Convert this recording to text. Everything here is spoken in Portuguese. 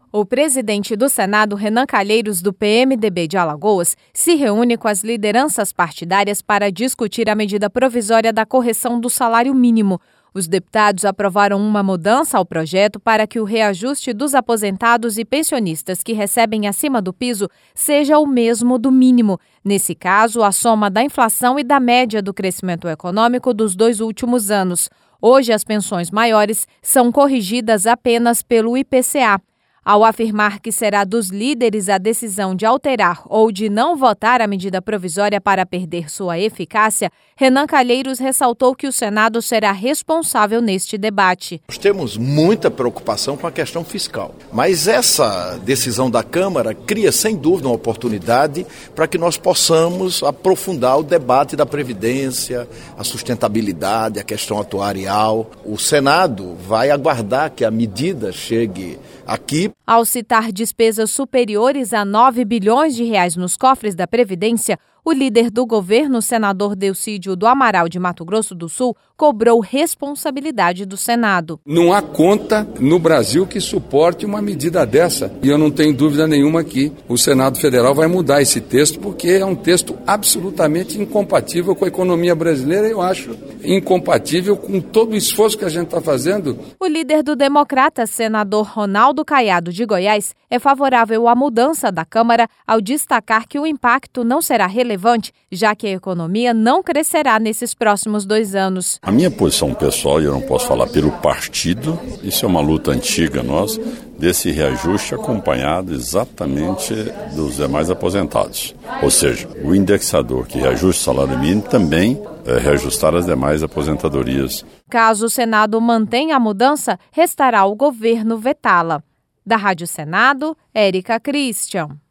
O presidente do Senado, Renan Calheiros, do PMDB de Alagoas, se reúne com as lideranças partidárias para discutir a medida provisória da correção do salário mínimo. Os deputados aprovaram uma mudança ao projeto para que o reajuste dos aposentados e pensionistas que recebem acima do piso seja o mesmo do mínimo. Nesse caso, a soma da inflação e da média do crescimento econômico dos 2 últimos anos. Hoje, as pensões maiores são corrigidas apenas pelo IPCA. Ao afirmar que será dos líderes a decisão de alterar ou de não votar a medida provisória para perder sua eficácia, Renan Calheiros ressaltou que o Senado será responsável neste debate. Nós temos muita preocupação com a questão fiscal, mas essa decisão da Câmara cria sem dúvida uma oportunidade para que nós possamos aprofundar o debate da Previdência, a sustentabilidade, a questão atuarial. O Senado vai aguardar que a medida chegue aqui. Ao citar despesas superiores a 9 bilhões de reais nos cofres da Previdência, o líder do governo, senador Delcídio do Amaral de Mato Grosso do Sul, cobrou responsabilidade do Senado. Não há conta no Brasil que suporte uma medida dessa. E eu não tenho dúvida nenhuma que o Senado Federal vai mudar esse texto, porque é um texto absolutamente incompatível com a economia brasileira, eu acho. Incompatível com todo o esforço que a gente está fazendo. O líder do Democrata, senador Ronaldo Caiado de Goiás, é favorável à mudança da Câmara ao destacar que o impacto não será relevante, já que a economia não crescerá nesses próximos 2 anos. A minha posição pessoal, e eu não posso falar pelo partido, isso é uma luta antiga nossa, desse reajuste acompanhado exatamente dos demais aposentados. Ou seja, o indexador que reajusta o salário mínimo também reajustar as demais aposentadorias. Caso o Senado mantenha a mudança, restará ao governo vetá-la. Da Rádio Senado, Érica Christian.